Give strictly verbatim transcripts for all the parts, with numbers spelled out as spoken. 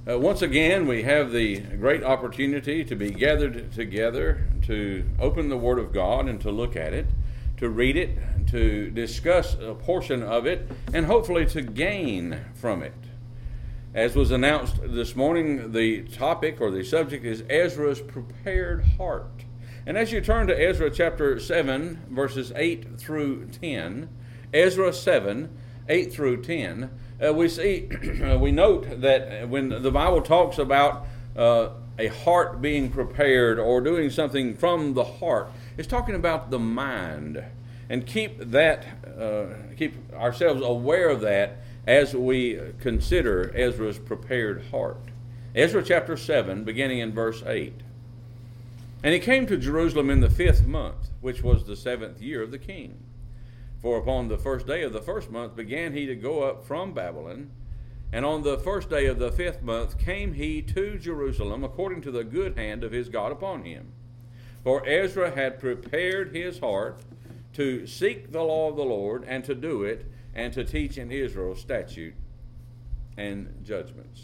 Uh, once again, we have the great opportunity to be gathered together to open the Word of God and to look at it, to read it, to discuss a portion of it, and hopefully to gain from it. As was announced this morning, the topic or the subject is Ezra's prepared heart. And as you turn to Ezra chapter seven, verses eight through ten, Ezra seven, eight through ten, Uh, we see, uh, we note that when the Bible talks about uh, a heart being prepared or doing something from the heart, it's talking about the mind. And keep that, uh, keep ourselves aware of that as we consider Ezra's prepared heart. Ezra chapter seven, beginning in verse eight. And he came to Jerusalem in the fifth month, which was the seventh year of the king. For upon the first day of the first month began he to go up from Babylon, and on the first day of the fifth month came he to Jerusalem, according to the good hand of his God upon him. For Ezra had prepared his heart to seek the law of the Lord, and to do it, and to teach in Israel statute and judgments.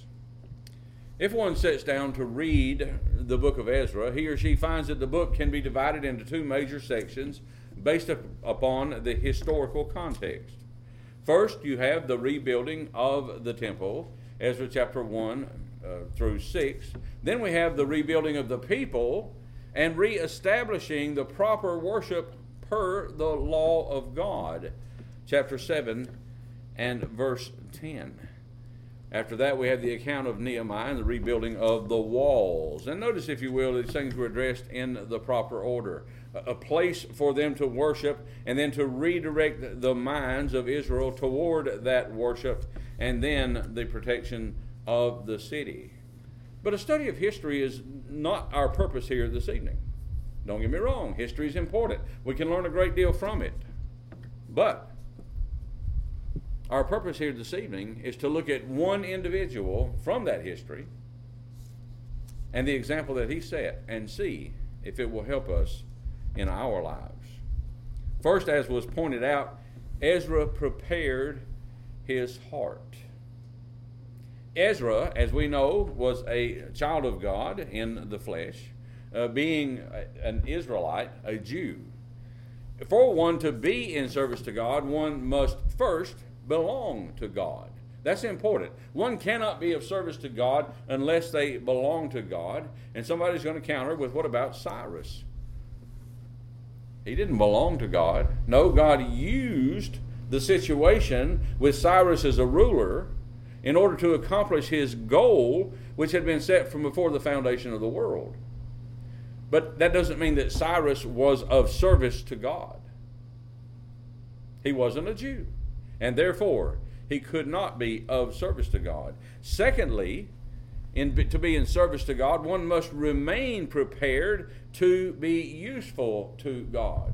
If one sits down to read the book of Ezra, he or she finds that the book can be divided into two major sections, based upon the historical context. First, you have the rebuilding of the temple, Ezra chapter one uh, through six. Then we have the rebuilding of the people and reestablishing the proper worship per the law of God, chapter seven and verse ten. After that, we have the account of Nehemiah and the rebuilding of the walls. And notice, if you will, these things were addressed in the proper order. A place for them to worship, and then to redirect the minds of Israel toward that worship, and then the protection of the city. But a study of history is not our purpose here this evening. Don't get me wrong, history is important. We can learn a great deal from it. But our purpose here this evening is to look at one individual from that history and the example that he set, and see if it will help us in our lives. First, as was pointed out, Ezra prepared his heart. Ezra, as we know, was a child of God in the flesh, uh, being an Israelite, a Jew. For one to be in service to God, one must first belong to God. That's important. One cannot be of service to God unless they belong to God. And somebody's going to counter with, what about Cyrus? He didn't belong to God. No, God used the situation with Cyrus as a ruler in order to accomplish his goal, which had been set from before the foundation of the world. But that doesn't mean that Cyrus was of service to God. He wasn't a Jew, and therefore he could not be of service to God. Secondly, In, to be in service to God, one must remain prepared to be useful to God.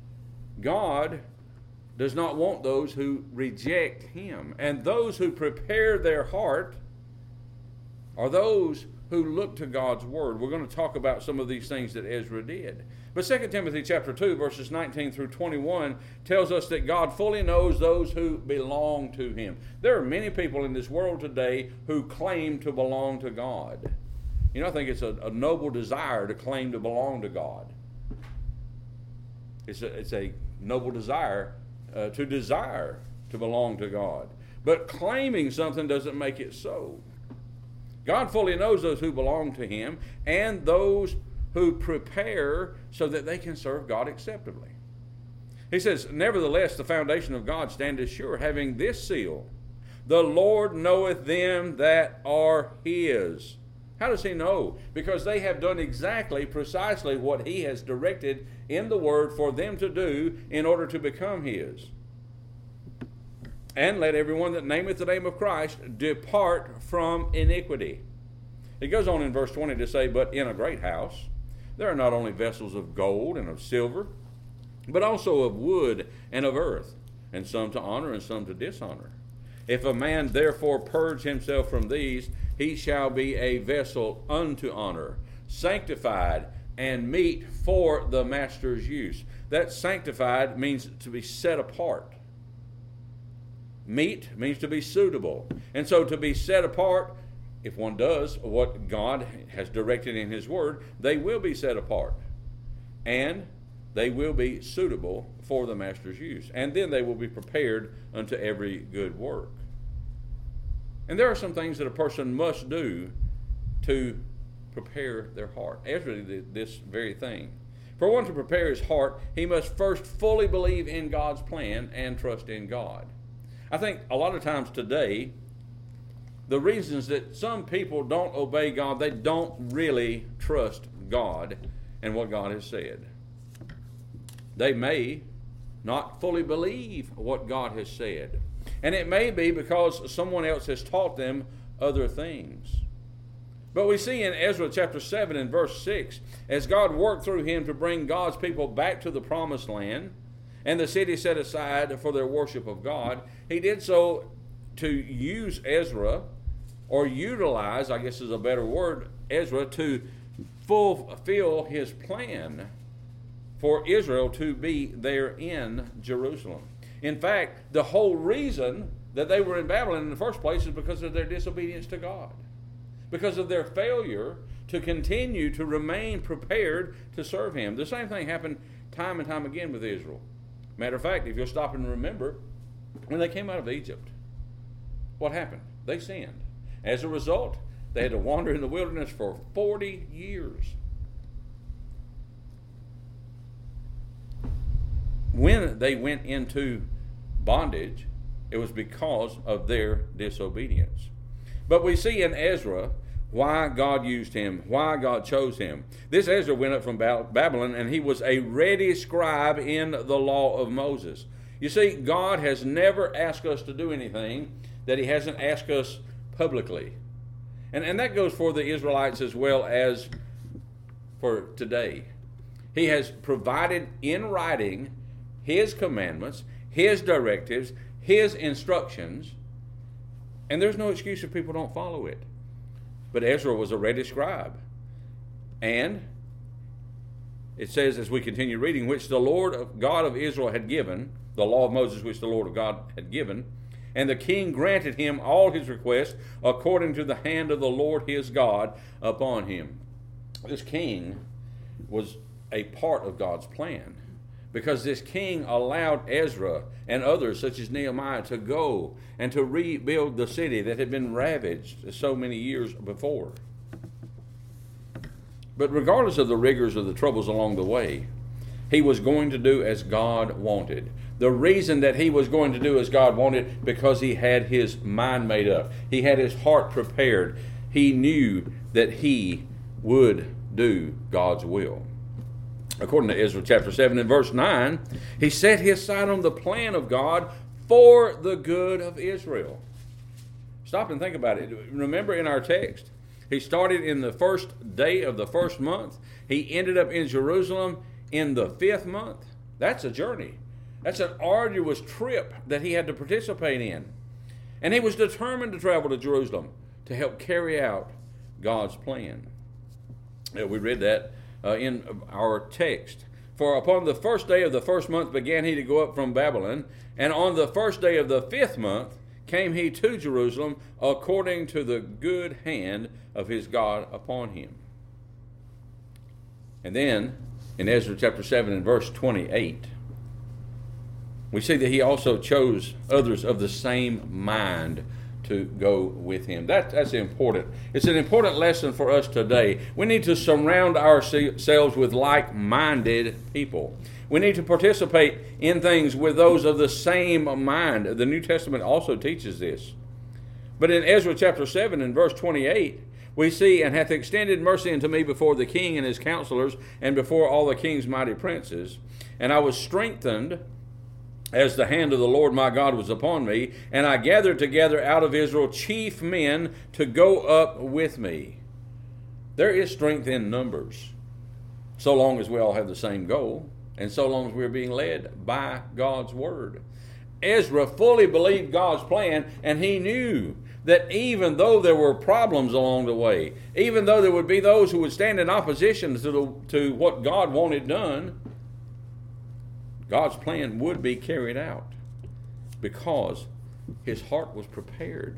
God does not want those who reject him. And those who prepare their heart are those who look to God's word. We're going to talk about some of these things that Ezra did. But Second Timothy chapter two, verses nineteen through twenty-one tells us that God fully knows those who belong to him. There are many people in this world today who claim to belong to God. You know, I think it's a, a noble desire to claim to belong to God. It's a, it's a noble desire uh, to desire to belong to God. But claiming something doesn't make it so. God fully knows those who belong to him and those who prepare so that they can serve God acceptably. He says, nevertheless, the foundation of God standeth sure, having this seal, the Lord knoweth them that are his. How does he know? Because they have done exactly, precisely what he has directed in the word for them to do in order to become his. And let everyone that nameth the name of Christ depart from iniquity. It goes on in verse twenty to say, but in a great house there are not only vessels of gold and of silver, but also of wood and of earth, and some to honor and some to dishonor. If a man therefore purge himself from these, he shall be a vessel unto honor, sanctified and meet for the master's use. That sanctified means to be set apart. Meet means to be suitable. And so to be set apart if one does what God has directed in His Word, they will be set apart. And they will be suitable for the Master's use. And then they will be prepared unto every good work. And there are some things that a person must do to prepare their heart. Ezra did this very thing. For one to prepare his heart, he must first fully believe in God's plan and trust in God. I think a lot of times today, the reasons that some people don't obey God, they don't really trust God and what God has said. They may not fully believe what God has said. And it may be because someone else has taught them other things. But we see in Ezra chapter seven and verse six, as God worked through him to bring God's people back to the promised land and the city set aside for their worship of God, he did so to use Ezra, or utilize, I guess is a better word, Ezra, to fulfill his plan for Israel to be there in Jerusalem. In fact, the whole reason that they were in Babylon in the first place is because of their disobedience to God. Because of their failure to continue to remain prepared to serve Him. The same thing happened time and time again with Israel. Matter of fact, if you'll stop and remember, when they came out of Egypt, what happened? They sinned. As a result, they had to wander in the wilderness for forty years. When they went into bondage, it was because of their disobedience. But we see in Ezra why God used him, why God chose him. This Ezra went up from Babylon, and he was a ready scribe in the law of Moses. You see, God has never asked us to do anything that He hasn't asked us publicly. And, and that goes for the Israelites as well as for today. He has provided in writing His commandments, His directives, His instructions, and there's no excuse if people don't follow it. But Ezra was a ready scribe. And it says, as we continue reading, which the Lord God of Israel had given, the law of Moses which the Lord of God had given, and the king granted him all his requests according to the hand of the Lord his God upon him. This king was a part of God's plan, because this king allowed Ezra and others such as Nehemiah to go and to rebuild the city that had been ravaged so many years before. But regardless of the rigors of the troubles along the way, he was going to do as God wanted. The reason that he was going to do as God wanted, because he had his mind made up. He had his heart prepared. He knew that he would do God's will. According to Ezra chapter seven and verse nine, he set his sight on the plan of God for the good of Israel. Stop and think about it. Remember in our text, he started in the first day of the first month. He ended up in Jerusalem in the fifth month. That's a journey. That's an arduous trip that he had to participate in. And he was determined to travel to Jerusalem to help carry out God's plan. Yeah, we read that uh, in our text. For upon the first day of the first month began he to go up from Babylon, and on the first day of the fifth month came he to Jerusalem according to the good hand of his God upon him. And then in Ezra chapter seven and verse twenty-eight, we see that he also chose others of the same mind to go with him. That, that's important. It's an important lesson for us today. We need to surround ourselves with like-minded people. We need to participate in things with those of the same mind. The New Testament also teaches this. But in Ezra chapter seven and verse twenty-eight, we see, and hath extended mercy unto me before the king and his counselors, and before all the king's mighty princes. And I was strengthened as the hand of the Lord my God was upon me, and I gathered together out of Israel chief men to go up with me. There is strength in numbers, so long as we all have the same goal, and so long as we're being led by God's word. Ezra fully believed God's plan, and he knew that even though there were problems along the way, even though there would be those who would stand in opposition to, the, to what God wanted done, God's plan would be carried out because his heart was prepared.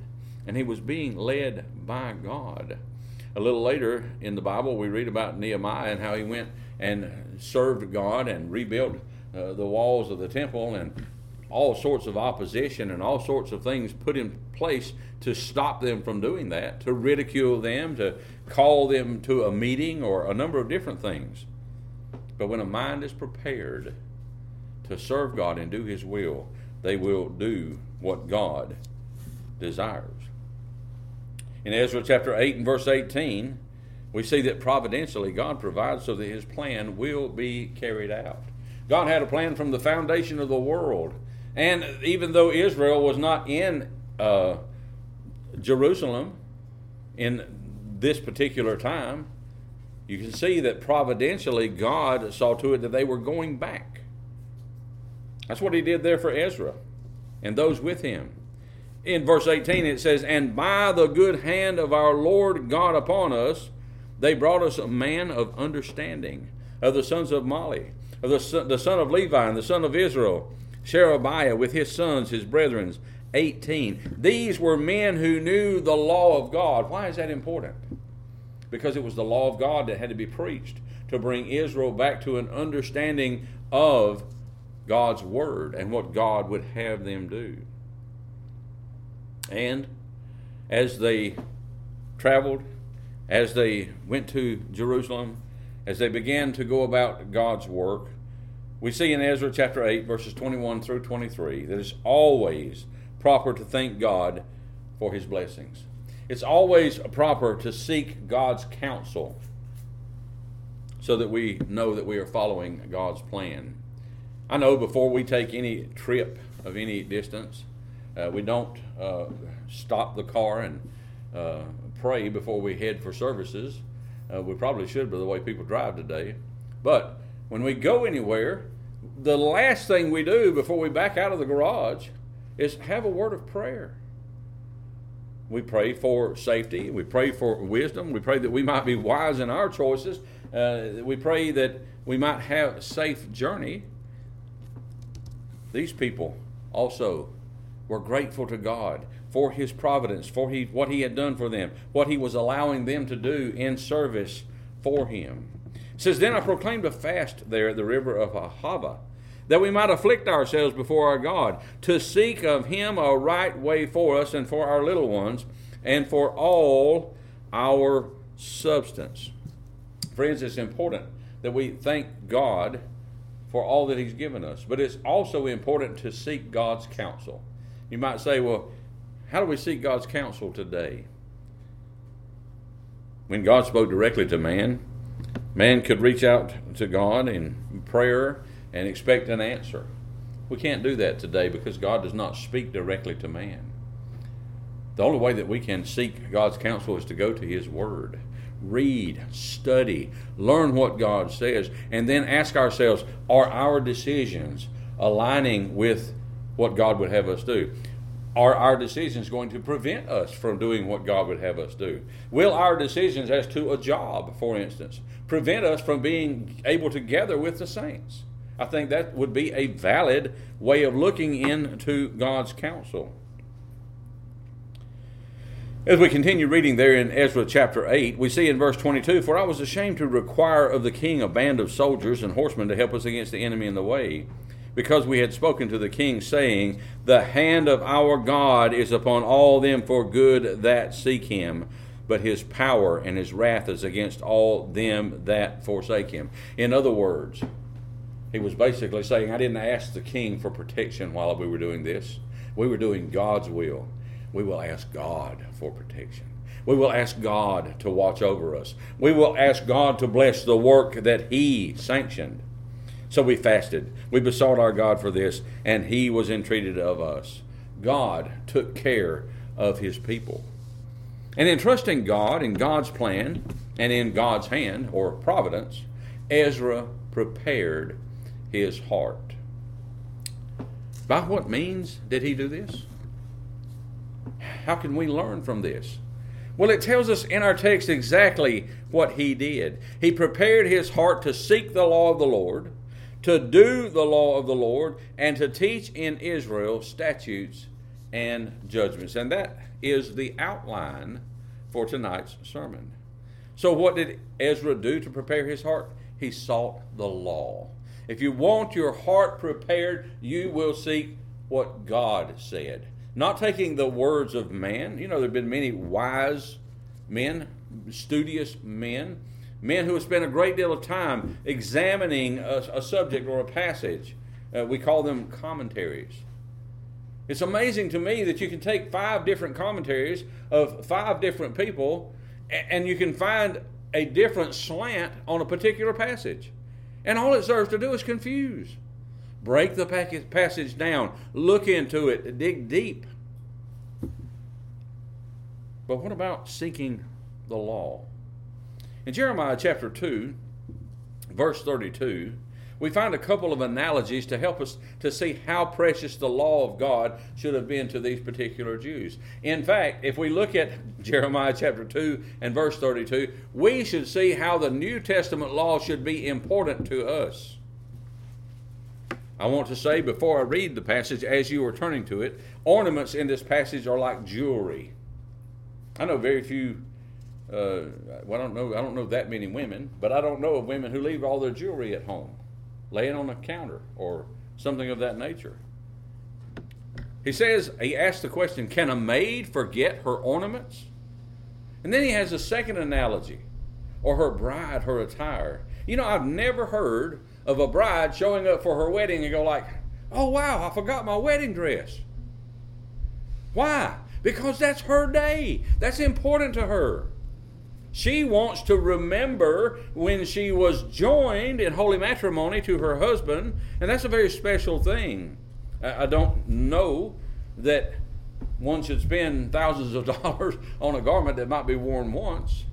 and he was being led by God. A little later in the Bible, we read about Nehemiah and how he went and served God and rebuilt uh, the walls of the temple, and all sorts of opposition and all sorts of things put in place to stop them from doing that, to ridicule them, to call them to a meeting, or a number of different things. But when a mind is prepared to serve God and do his will, they will do what God desires. In Ezra chapter eight and verse eighteen, we see that providentially God provides so that his plan will be carried out. God had a plan from the foundation of the world. And even though Israel was not in uh, Jerusalem in this particular time, you can see that providentially God saw to it that they were going back. That's what he did there for Ezra and those with him. In verse eighteen it says, "And by the good hand of our Lord God upon us, they brought us a man of understanding, of the sons of Mali, of the son, the son of Levi, and the son of Israel, Sherebiah with his sons, his brethren, eighteen. These were men who knew the law of God." Why is that important? Because it was the law of God that had to be preached to bring Israel back to an understanding of God's word and what God would have them do. And as they traveled, as they went to Jerusalem, as they began to go about God's work, we see in Ezra chapter eight, verses twenty-one through twenty-three, that it's always proper to thank God for his blessings. It's always proper to seek God's counsel so that we know that we are following God's plan. I know before we take any trip of any distance, uh, we don't uh, stop the car and uh, pray before we head for services. Uh, we probably should by the way people drive today. But when we go anywhere, the last thing we do before we back out of the garage is have a word of prayer. We pray for safety. We pray for wisdom. We pray that we might be wise in our choices. Uh, we pray that we might have a safe journey. These people also were grateful to God for his providence, for he, what he had done for them, what he was allowing them to do in service for him. It says, "Then I proclaimed a fast there at the river of Ahava, that we might afflict ourselves before our God, to seek of him a right way for us and for our little ones, and for all our substance." Friends, it's important that we thank God for all that he's given us, but it's also important to seek God's counsel. You might say, well, how do we seek God's counsel today? When God spoke directly to man, man could reach out to God in prayer and expect an answer. We can't do that today because God does not speak directly to man. The only way that we can seek God's counsel is to go to his word. Read, study, learn what God says, and then ask ourselves, are our decisions aligning with what God would have us do? Are our decisions going to prevent us from doing what God would have us do? Will our decisions as to a job, for instance, prevent us from being able to gather with the saints? I think that would be a valid way of looking into God's counsel. As we continue reading there in Ezra chapter eight, we see in verse twenty-two, "For I was ashamed to require of the king a band of soldiers and horsemen to help us against the enemy in the way, because we had spoken to the king, saying, The hand of our God is upon all them for good that seek him, but his power and his wrath is against all them that forsake him." In other words, he was basically saying, I didn't ask the king for protection while we were doing this. We were doing God's will. We will ask God for protection. We will ask God to watch over us. We will ask God to bless the work that he sanctioned. So we fasted. We besought our God for this, and he was entreated of us. God took care of his people. And in trusting God, in God's plan, and in God's hand, or providence, Ezra prepared his heart. By what means did he do this? How can we learn from this? Well, it tells us in our text exactly what he did. He prepared his heart to seek the law of the Lord, to do the law of the Lord, and to teach in Israel statutes and judgments. And that is the outline for tonight's sermon. So what did Ezra do to prepare his heart? He sought the law. If you want your heart prepared, you will seek what God said. Not taking the words of man. You know, there have been many wise men, studious men, men who have spent a great deal of time examining a, a subject or a passage. Uh, we call them commentaries. It's amazing to me that you can take five different commentaries of five different people and you can find a different slant on a particular passage. And all it serves to do is confuse. Break the passage down. Look into it. Dig deep. But what about seeking the law? In Jeremiah chapter two, verse thirty-two, we find a couple of analogies to help us to see how precious the law of God should have been to these particular Jews. In fact, if we look at Jeremiah chapter two and verse thirty-two, we should see how the New Testament law should be important to us. I want to say before I read the passage, as you are turning to it, ornaments in this passage are like jewelry. I know very few, uh, well, I don't know, I don't know that many women, but I don't know of women who leave all their jewelry at home, laying on a counter or something of that nature. He says, he asks the question, can a maid forget her ornaments? And then he has a second analogy, or her bride, her attire. You know, I've never heard of a bride showing up for her wedding and go like, oh wow, I forgot my wedding dress. Why? Because that's her day. That's important to her. She wants to remember when she was joined in holy matrimony to her husband, and that's a very special thing. I don't know that one should spend thousands of dollars on a garment that might be worn once.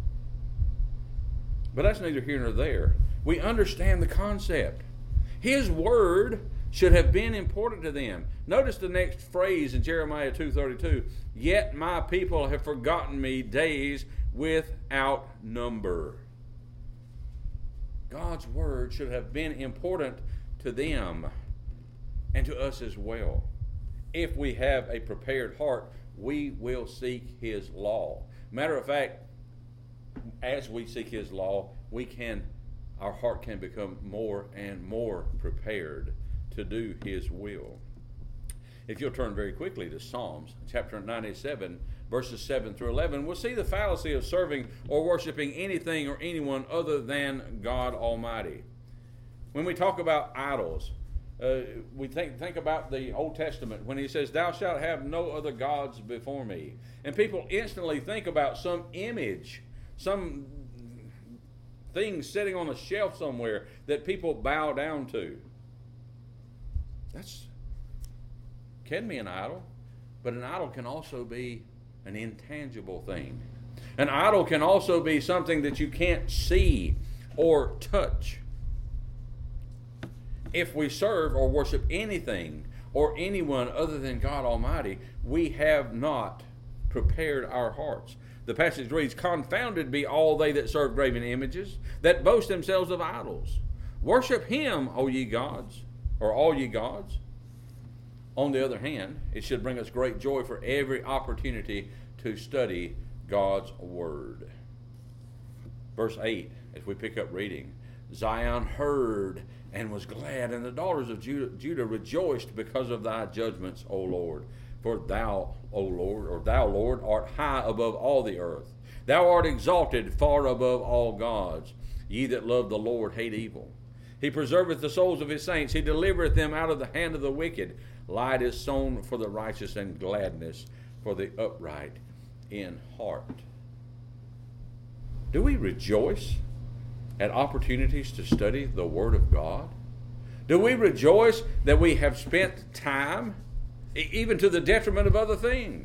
But that's neither here nor there. We understand the concept. His word should have been important to them. Notice the next phrase in Jeremiah two thirty-two. Yet my people have forgotten me days without number. God's word should have been important to them and to us as well. If we have a prepared heart, we will seek his law. Matter of fact, as we seek his law, we can, our heart can become more and more prepared to do his will. If you'll turn very quickly to Psalms chapter ninety-seven, verses seven through eleven, we'll see the fallacy of serving or worshiping anything or anyone other than God Almighty. When we talk about idols, uh, we think, think about the Old Testament when he says, thou shalt have no other gods before me. And people instantly think about some image, some thing sitting on a shelf somewhere that people bow down to. That's can be an idol, but an idol can also be an intangible thing. An idol can also be something that you can't see or touch. If we serve or worship anything or anyone other than God Almighty, we have not prepared our hearts. The passage reads, confounded be all they that serve graven images, that boast themselves of idols. Worship him, O ye gods, or all ye gods. On the other hand, it should bring us great joy for every opportunity to study God's word. Verse eight, as we pick up reading, Zion heard and was glad, and the daughters of Judah, Judah rejoiced because of thy judgments, O Lord. For thou, O Lord, or thou, Lord, art high above all the earth. Thou art exalted far above all gods. Ye that love the Lord hate evil. He preserveth the souls of his saints. He delivereth them out of the hand of the wicked. Light is sown for the righteous, and gladness for the upright in heart. Do we rejoice at opportunities to study the Word of God? Do we rejoice that we have spent time, even to the detriment of other things,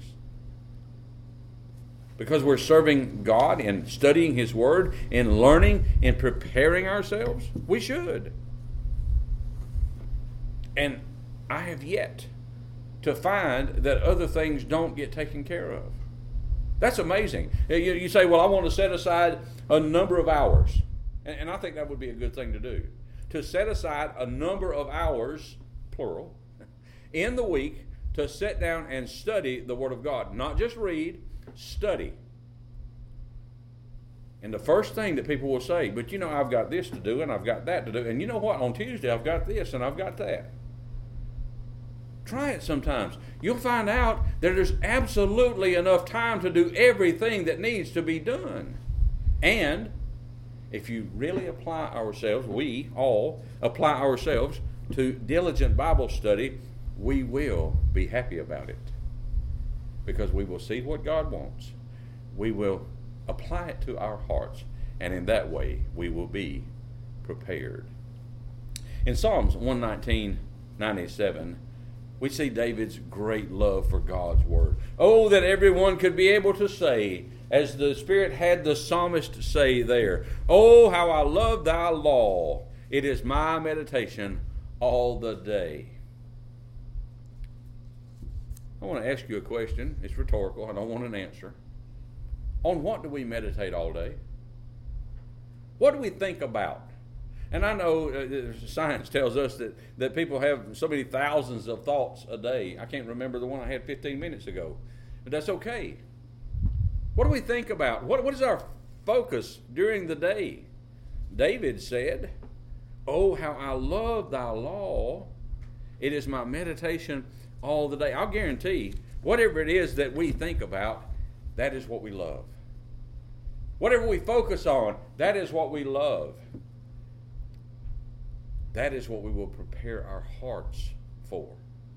because we're serving God and studying his word and learning and preparing ourselves? We should. And I have yet to find that other things don't get taken care of. That's amazing. You, you say, well, I want to set aside a number of hours. And, and I think that would be a good thing to do. To set aside a number of hours, plural, in the week to sit down and study the Word of God. Not just read, study. And the first thing that people will say, but you know, I've got this to do and I've got that to do. And you know what? On Tuesday, I've got this and I've got that. Try it sometimes. You'll find out that there's absolutely enough time to do everything that needs to be done. And if you really apply ourselves, we all apply ourselves to diligent Bible study, we will be happy about it. Because we will see what God wants. We will apply it to our hearts, and in that way we will be prepared. In Psalms one nineteen, ninety-seven, we see David's great love for God's Word. Oh, that everyone could be able to say, as the Spirit had the psalmist say there, oh, how I love thy law. It is my meditation all the day. I want to ask you a question. It's rhetorical. I don't want an answer. On what do we meditate all day? What do we think about? And I know uh, science tells us that, that people have so many thousands of thoughts a day. I can't remember the one I had fifteen minutes ago. But that's okay. What do we think about? What, what is our focus during the day? David said, oh, how I love thy law. It is my meditation all the day. I'll guarantee, whatever it is that we think about, that is what we love. Whatever we focus on, that is what we love. That is what we will prepare our hearts for.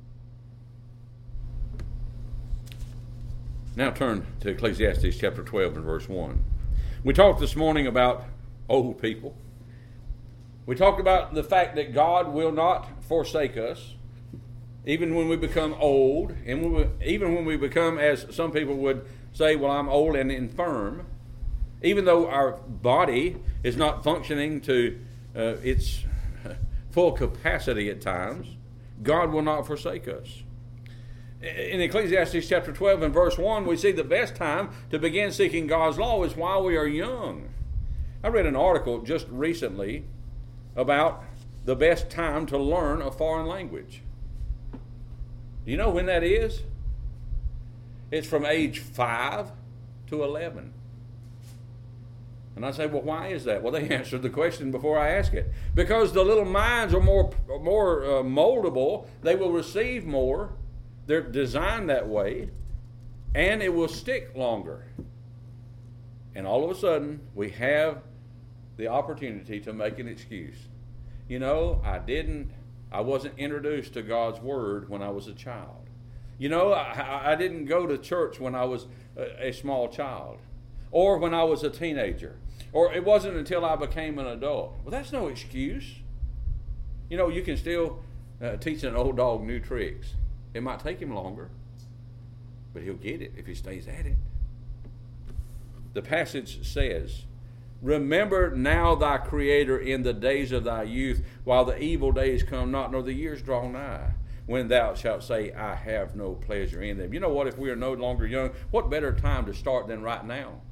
Now turn to Ecclesiastes chapter twelve and verse one. We talked this morning about old people. We talked about the fact that God will not forsake us, even when we become old, and we will, even when we become, as some people would say, well, I'm old and infirm. Even though our body is not functioning to uh, its full capacity at times, God will not forsake us. In Ecclesiastes chapter twelve and verse one, we see the best time to begin seeking God's law is while we are young. I read an article just recently about the best time to learn a foreign language. Do you know when that is? It's from age five to eleven. And I say, well, why is that? Well, they answered the question before I ask it. Because the little minds are more, more uh, moldable. They will receive more. They're designed that way. And it will stick longer. And all of a sudden, we have the opportunity to make an excuse. You know, I didn't, I wasn't introduced to God's Word when I was a child. You know, I, I didn't go to church when I was a, a small child. Or when I was a teenager. Or it wasn't until I became an adult. Well, that's no excuse. You know, you can still uh, teach an old dog new tricks. It might take him longer, but he'll get it if he stays at it. The passage says, remember now thy Creator in the days of thy youth, while the evil days come not, nor the years draw nigh, when thou shalt say, I have no pleasure in them. You know what? If we are no longer young, what better time to start than right now?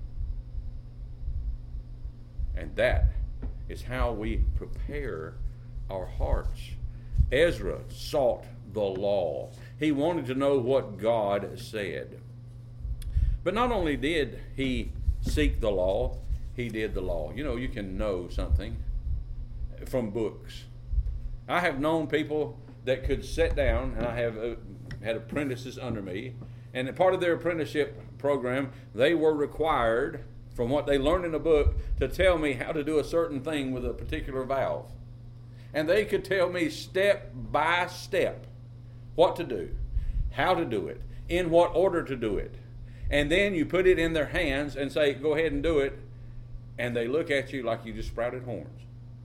And that is how we prepare our hearts. Ezra sought the law. He wanted to know what God said. But not only did he seek the law, he did the law. You know, you can know something from books. I have known people that could sit down, and I have uh, had apprentices under me, and part of their apprenticeship program, they were required, from what they learned in a book, to tell me how to do a certain thing with a particular valve. And they could tell me step by step what to do, how to do it, in what order to do it. And then you put it in their hands and say, go ahead and do it, and they look at you like you just sprouted horns.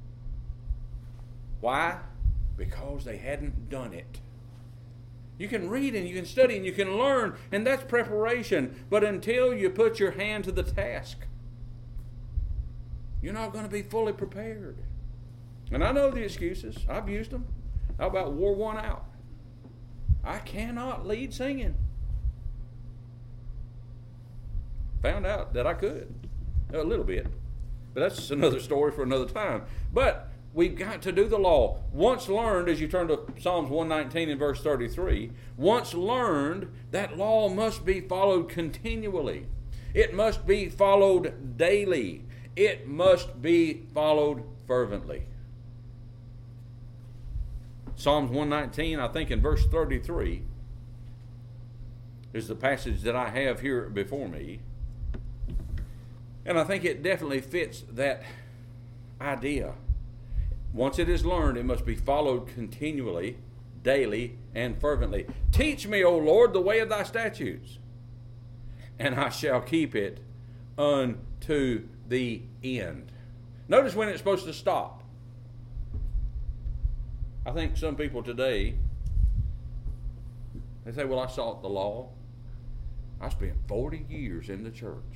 Why? Because they hadn't done it. You can read and you can study and you can learn, and that's preparation. But until you put your hand to the task, you're not going to be fully prepared. And I know the excuses. I've used them. I about wore one out. I cannot lead singing. Found out that I could. A little bit. But that's another story for another time. But we've got to do the law. Once learned, as you turn to Psalms one nineteen and verse thirty-three, once learned, that law must be followed continually. It must be followed daily. It must be followed fervently. Psalms one nineteen, I think in verse thirty-three, is the passage that I have here before me. And I think it definitely fits that idea. Once it is learned, it must be followed continually, daily, and fervently. Teach me, O Lord, the way of thy statutes, and I shall keep it unto the end. Notice when it's supposed to stop. I think some people today, they say, well, I sought the law. I spent forty years in the church.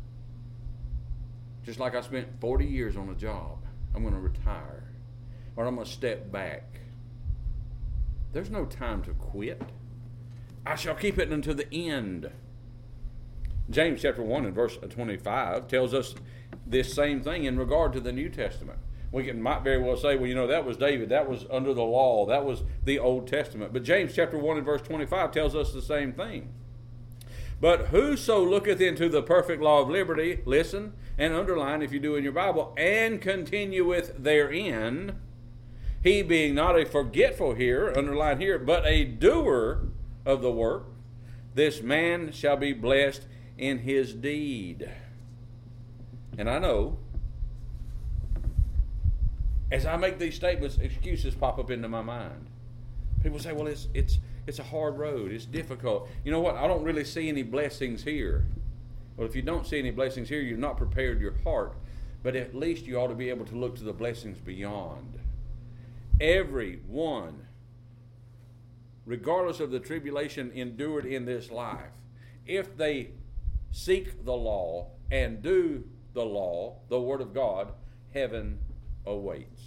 Just like I spent forty years on a job. I'm going to retire. Or I'm going to step back. There's no time to quit. I shall keep it unto the end. James chapter one and verse twenty-five tells us this same thing in regard to the New Testament. We can might very well say, well, you know, that was David. That was under the law. That was the Old Testament. But James chapter one and verse twenty-five tells us the same thing. But whoso looketh into the perfect law of liberty, listen, and underline if you do in your Bible, and continueth therein, he being not a forgetful hearer, underline here, but a doer of the work, this man shall be blessed in his deed. And I know, as I make these statements, excuses pop up into my mind. People say, well, it's it's it's a hard road. It's difficult. You know what? I don't really see any blessings here. Well, if you don't see any blessings here, you've not prepared your heart. But at least you ought to be able to look to the blessings beyond. Everyone, regardless of the tribulation endured in this life, if they seek the law and do the law, the Word of God, heaven awaits,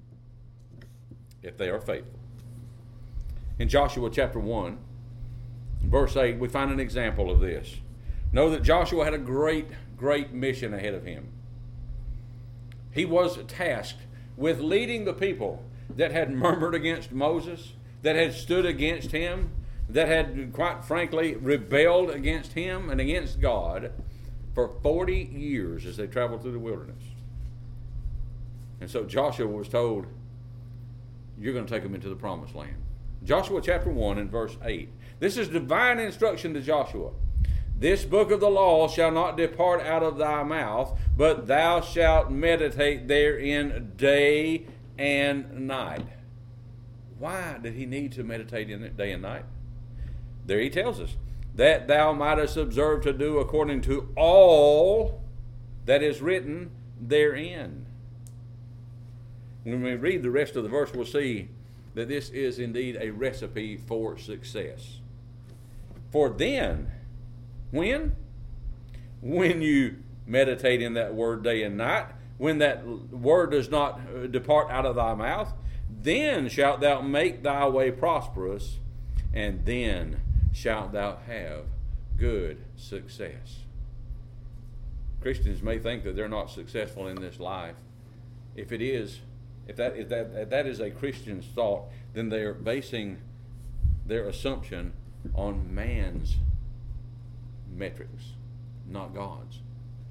if they are faithful. In Joshua chapter one, verse eight, we find an example of this. Know that Joshua had a great, great mission ahead of him. He was tasked with leading the people that had murmured against Moses, that had stood against him, that had, quite frankly, rebelled against him and against God for forty years as they traveled through the wilderness. And so Joshua was told, you're going to take them into the promised land. Joshua chapter one and verse eight. This is divine instruction to Joshua. This book of the law shall not depart out of thy mouth, but thou shalt meditate therein day and night. Why did he need to meditate in it day and night? There he tells us, that thou mightest observe to do according to all that is written therein. When we read the rest of the verse, we'll see that this is indeed a recipe for success. For then, when? When you meditate in that word day and night, when that word does not depart out of thy mouth, then shalt thou make thy way prosperous, and then shalt thou have good success. Christians may think that they're not successful in this life. If it is, if that if that if that is a Christian's thought, then they are basing their assumption on man's metrics, not God's.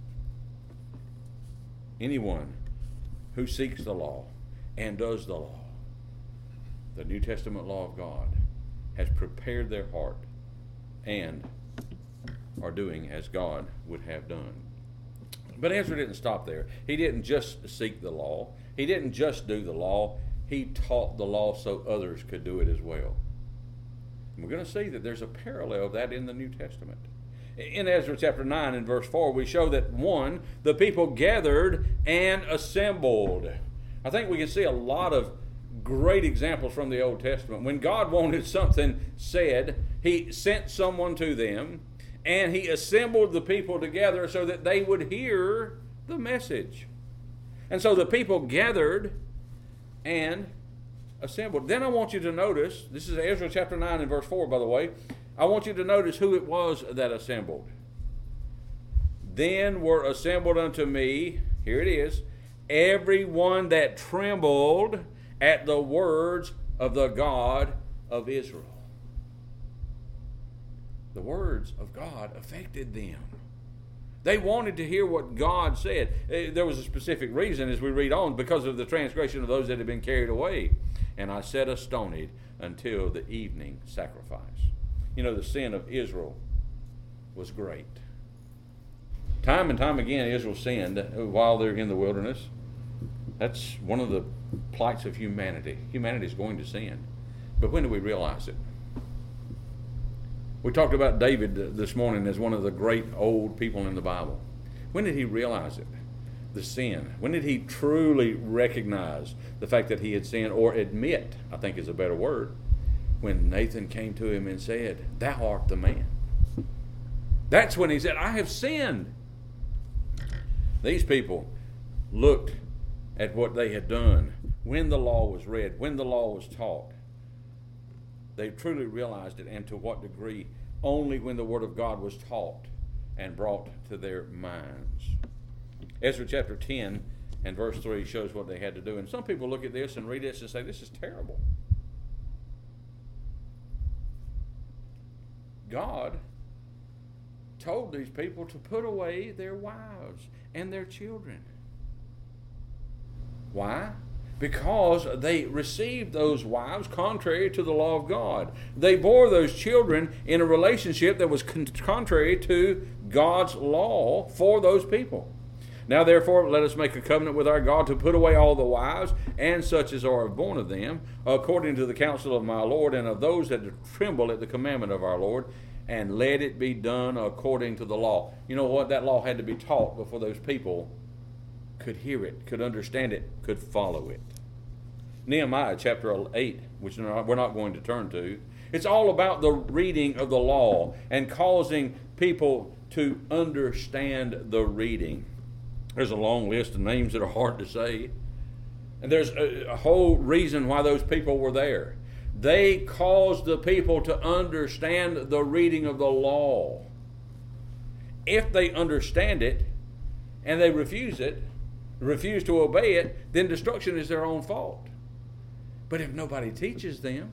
Anyone who seeks the law and does the law, the New Testament law of God, has prepared their heart and are doing as God would have done. But Ezra didn't stop there. He didn't just seek the law. He didn't just do the law. He taught the law so others could do it as well. And we're going to see that there's a parallel of that in the New Testament. In Ezra chapter nine and verse four, we show that, one, the people gathered and assembled. I think we can see a lot of great examples from the Old Testament. When God wanted something said, he sent someone to them, and he assembled the people together so that they would hear the message. And so the people gathered and assembled. Then I want you to notice, this is Ezra chapter nine and verse four, by the way. I want you to notice who it was that assembled. Then were assembled unto me, here it is, everyone that trembled at the words of the God of Israel. The words of God affected them. They wanted to hear what God said. There was a specific reason as we read on, because of the transgression of those that had been carried away. And I sat astonied until the evening sacrifice. You know, the sin of Israel was great. Time and time again, Israel sinned while they're in the wilderness. That's one of the plights of humanity. Humanity is going to sin. But when do we realize it? We talked about David this morning as one of the great old people in the Bible. When did he realize it? The sin. When did he truly recognize the fact that he had sinned, or admit, I think is a better word, when Nathan came to him and said, "Thou art the man." That's when he said, "I have sinned." These people looked at what they had done when the law was read, when the law was taught. They truly realized it, and to what degree? Only when the Word of God was taught and brought to their minds. Ezra chapter ten and verse three shows what they had to do. And some people look at this and read this and say, this is terrible. God told these people to put away their wives and their children. Why? Because they received those wives contrary to the law of God. They bore those children in a relationship that was con- contrary to God's law for those people. Now therefore let us make a covenant with our God to put away all the wives and such as are born of them, according to the counsel of my Lord, and of those that tremble at the commandment of our Lord, and let it be done according to the law. You know what? That law had to be taught before those people could hear it, could understand it, could follow it. Nehemiah chapter eight, which we're not going to turn to, it's all about the reading of the law and causing people to understand the reading. There's a long list of names that are hard to say. And there's a, a whole reason why those people were there. They caused the people to understand the reading of the law. If they understand it and they refuse it, refuse to obey it, then destruction is their own fault. But if nobody teaches them,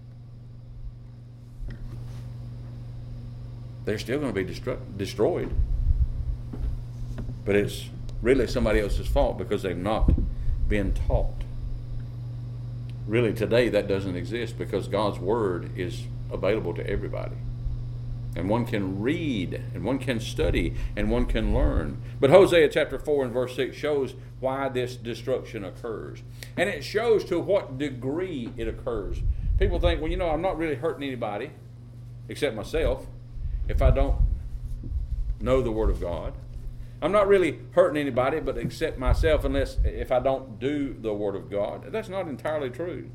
they're still going to be destru- destroyed. But it's really somebody else's fault because they've not been taught. Really, today that doesn't exist because God's Word is available to everybody. And one can read, and one can study, and one can learn. But Hosea chapter four and verse six shows why this destruction occurs. And it shows to what degree it occurs. People think, well, you know, I'm not really hurting anybody except myself if I don't know the Word of God. I'm not really hurting anybody but except myself unless if I don't do the Word of God. That's not entirely true.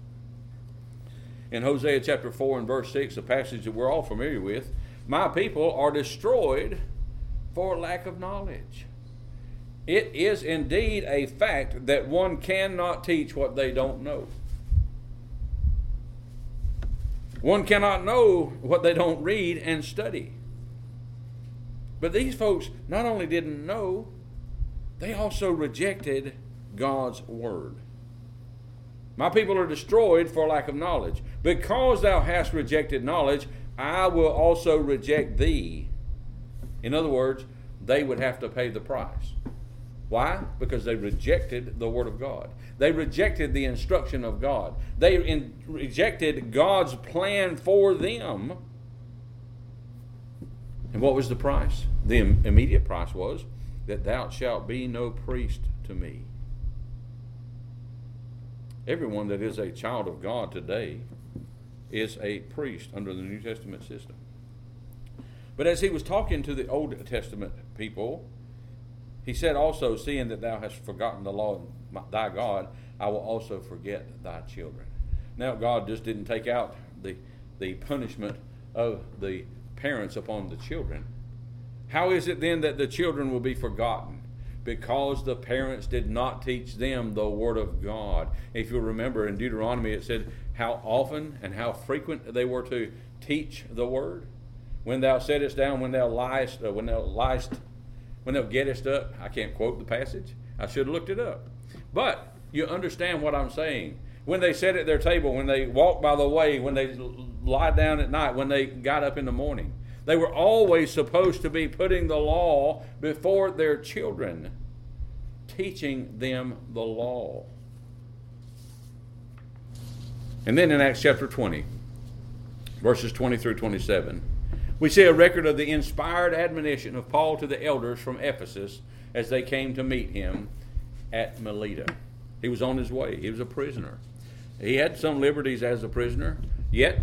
In Hosea chapter four and verse six, a passage that we're all familiar with, my people are destroyed for lack of knowledge. It is indeed a fact that one cannot teach what they don't know. One cannot know what they don't read and study. But these folks not only didn't know, they also rejected God's Word. My people are destroyed for lack of knowledge. Because thou hast rejected knowledge, I will also reject thee. In other words, they would have to pay the price. Why? Because they rejected the Word of God. They rejected the instruction of God. They in, rejected God's plan for them. And what was the price? The im- immediate price was that thou shalt be no priest to me. Everyone that is a child of God today is a priest under the New Testament system. But as he was talking to the Old Testament people, he said also, seeing that thou hast forgotten the law of thy God, I will also forget thy children. Now God just didn't take out the, the punishment of the parents upon the children. How is it then that the children will be forgotten? Because the parents did not teach them the Word of God. If you'll remember in Deuteronomy it said how often and how frequent they were to teach the Word. When thou settest down, when thou liest, uh, when thou liest, when thou gettest up. I can't quote the passage. I should have looked it up. But you understand what I'm saying. When they sat at their table, when they walked by the way, when they lied down at night, when they got up in the morning, they were always supposed to be putting the law before their children, teaching them the law. And then in Acts chapter twenty, verses twenty through twenty-seven, we see a record of the inspired admonition of Paul to the elders from Ephesus as they came to meet him at Melita. He was on his way. He was a prisoner. He had some liberties as a prisoner, yet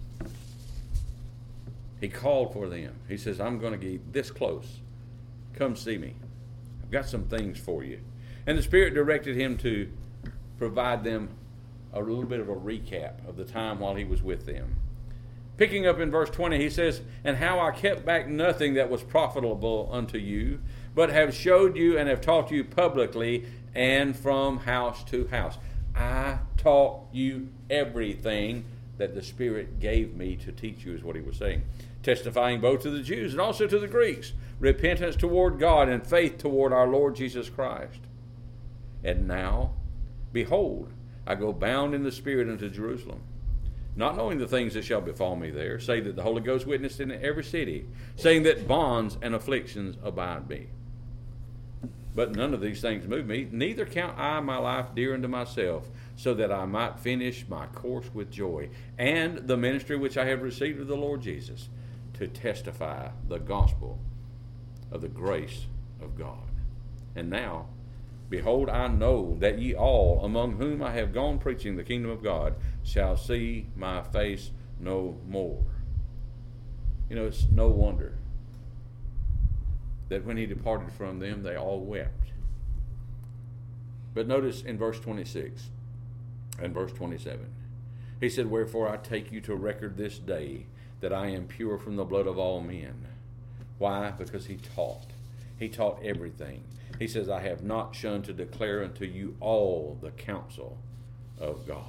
he called for them. He says, I'm going to get this close. Come see me. I've got some things for you. And the Spirit directed him to provide them a little bit of a recap of the time while he was with them. Picking up in verse twenty, he says, and how I kept back nothing that was profitable unto you, but have showed you and have taught you publicly and from house to house. I taught you everything that the Spirit gave me to teach you, is what he was saying. Testifying both to the Jews and also to the Greeks, repentance toward God and faith toward our Lord Jesus Christ. And now, behold, I go bound in the Spirit unto Jerusalem, not knowing the things that shall befall me there, save that the Holy Ghost witnessed in every city, saying that bonds and afflictions abide me. But none of these things move me, neither count I my life dear unto myself, so that I might finish my course with joy, and the ministry which I have received of the Lord Jesus, to testify the gospel of the grace of God. And now, behold, I know that ye all, among whom I have gone preaching the kingdom of God, shall see my face no more. You know, it's no wonder that when he departed from them, they all wept. But notice in verse twenty-six and verse twenty-seven, he said, wherefore I take you to record this day that I am pure from the blood of all men. Why? Because he taught. He taught everything. He says, I have not shunned to declare unto you all the counsel of God.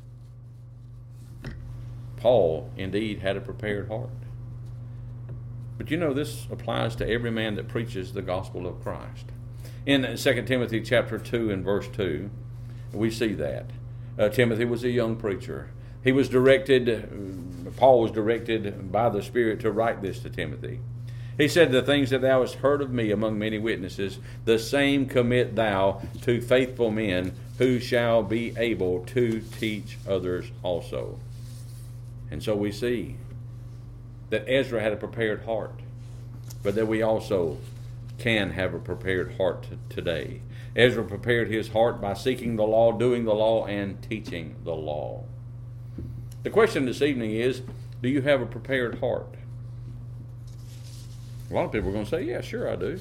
Paul indeed had a prepared heart. But you know, this applies to every man that preaches the gospel of Christ. In Second Timothy chapter two and verse two, we see that. Uh, Timothy was a young preacher. He was directed, uh, Paul was directed by the Spirit to write this to Timothy. He said, the things that thou hast heard of me among many witnesses, the same commit thou to faithful men who shall be able to teach others also. And so we see that Ezra had a prepared heart, but that we also can have a prepared heart t- today. Ezra prepared his heart by seeking the law, doing the law, and teaching the law. The question this evening is, do you have a prepared heart? A lot of people are going to say, yeah, sure I do.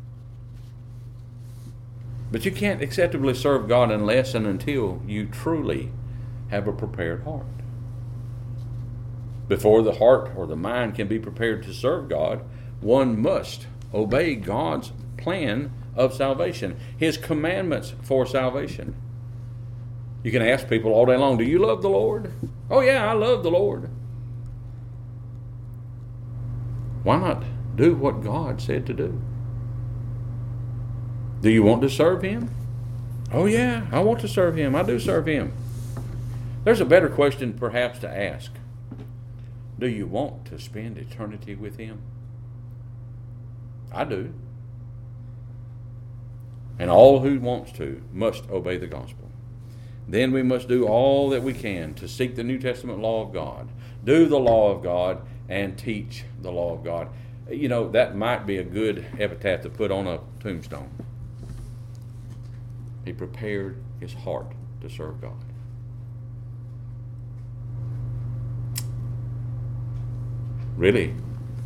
But you can't acceptably serve God unless and until you truly have a prepared heart. Before the heart or the mind can be prepared to serve God, one must obey God's plan of salvation, His commandments for salvation. You can ask people all day long, do you love the Lord? Oh yeah, I love the Lord. Why not do what God said to do? Do you want to serve Him? Oh yeah, I want to serve Him. I do serve Him. There's a better question perhaps to ask. Do you want to spend eternity with Him? I do. And all who wants to must obey the gospel. Then we must do all that we can to seek the New Testament law of God, do the law of God, and teach the law of God. You know, that might be a good epitaph to put on a tombstone. He prepared his heart to serve God. Really,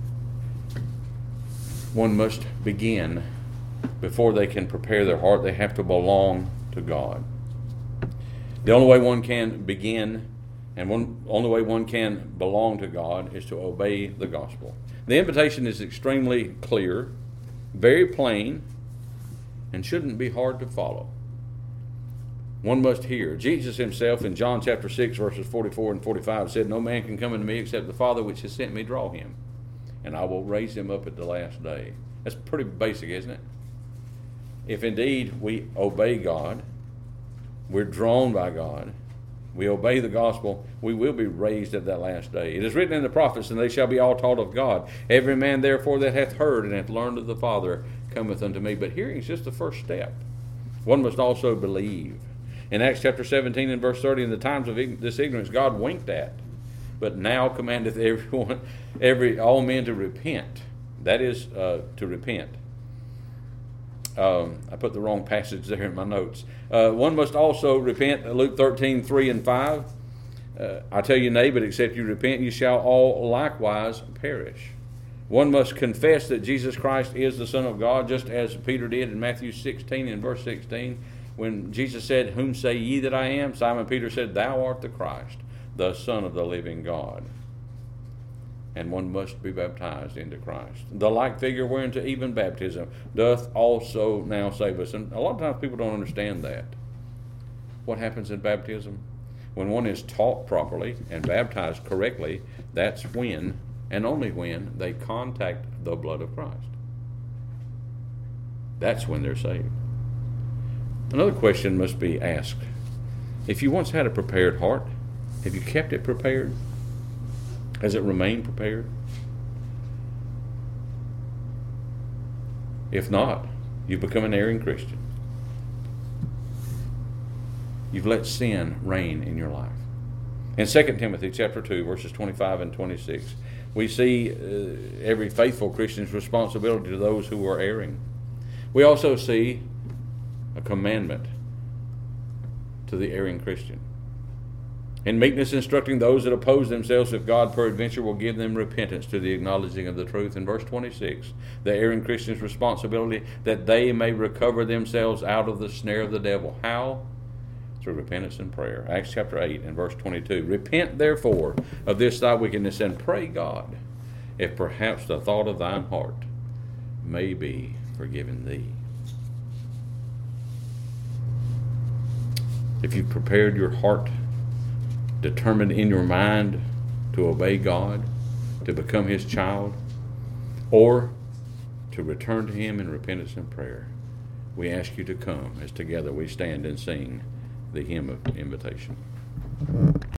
one must begin before they can prepare their heart. They have to belong to God. The only way one can begin and one only way one can belong to God is to obey the gospel. The invitation is extremely clear, very plain, and shouldn't be hard to follow. One must hear. Jesus himself in John chapter six, verses forty-four and forty-five said, no man can come unto me except the Father which has sent me draw him, and I will raise him up at the last day. That's pretty basic, isn't it? if indeed we obey God, we're drawn by God, we obey the gospel, we will be raised at that last day. It is written in the prophets, and they shall be all taught of God. Every man therefore that hath heard and hath learned of the Father cometh unto me. But hearing is just the first step. One must also believe. In Acts chapter seventeen and verse thirty, in the times of this ignorance God winked at, but now commandeth everyone, every all men to repent. That is uh, to repent. Um, I put the wrong passage there in my notes. Uh, one must also repent. Luke thirteen, three and five. Uh, I tell you, nay, but except you repent, you shall all likewise perish. One must confess that Jesus Christ is the Son of God, just as Peter did in Matthew sixteen and verse sixteen. When Jesus said, "Whom say ye that I am?" Simon Peter said, "Thou art the Christ, the Son of the living God." And one must be baptized into Christ. The like figure whereunto even baptism doth also now save us. And a lot of times people don't understand that. What happens in baptism? When one is taught properly and baptized correctly, that's when, and only when, they contact the blood of Christ. That's when they're saved. Another question must be asked. If you once had a prepared heart, have you kept it prepared? Has it remained prepared? If not, you've become an erring Christian. You've let sin reign in your life. In Second Timothy chapter two, verses twenty-five and twenty-six, we see uh, every faithful Christian's responsibility to those who are erring. We also see a commandment to the erring Christian. In meekness instructing those that oppose themselves, if God peradventure will give them repentance to the acknowledging of the truth. In verse twenty-six, the erring Christian's responsibility that they may recover themselves out of the snare of the devil. How? Through repentance and prayer. Acts chapter eight and verse twenty-two. Repent therefore of this thy wickedness, and pray God, if perhaps the thought of thine heart may be forgiven thee. If you've prepared your heart, determined in your mind to obey God, to become His child, or to return to Him in repentance and prayer, we ask you to come as together we stand and sing the hymn of invitation.